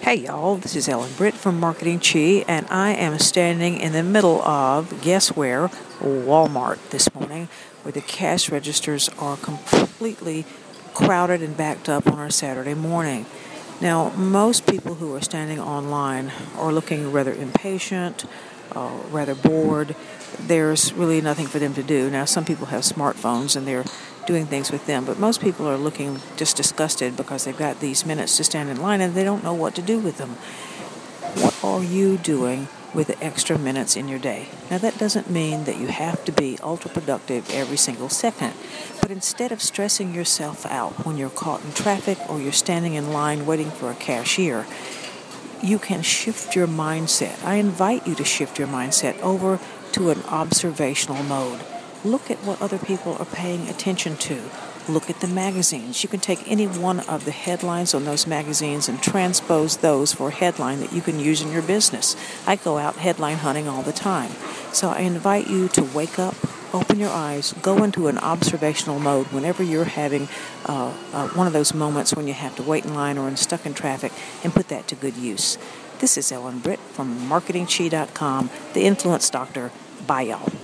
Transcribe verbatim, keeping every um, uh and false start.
Hey y'all, this is Ellen Britt from Marketing Chi, and I am standing in the middle of, guess where, Walmart this morning, where the cash registers are completely crowded and backed up on our Saturday morning. Now, most people who are standing online are looking rather impatient, uh, rather bored. There's really nothing for them to do. Now, some people have smartphones and they're doing things with them, but most people are looking just disgusted because they've got these minutes to stand in line and they don't know what to do with them. What are you doing with the extra minutes in your day? Now, that doesn't mean that you have to be ultra productive every single second, but instead of stressing yourself out when you're caught in traffic or you're standing in line waiting for a cashier, you can shift your mindset. I invite you to shift your mindset over to an observational mode. Look at what other people are paying attention to. Look at the magazines. You can take any one of the headlines on those magazines and transpose those for a headline that you can use in your business. I go out headline hunting all the time. So I invite you to wake up, open your eyes, go into an observational mode whenever you're having uh, uh, one of those moments when you have to wait in line or stuck in traffic, and put that to good use. This is Ellen Britt from marketing chi dot com, the Influence Doctor. Bye, y'all.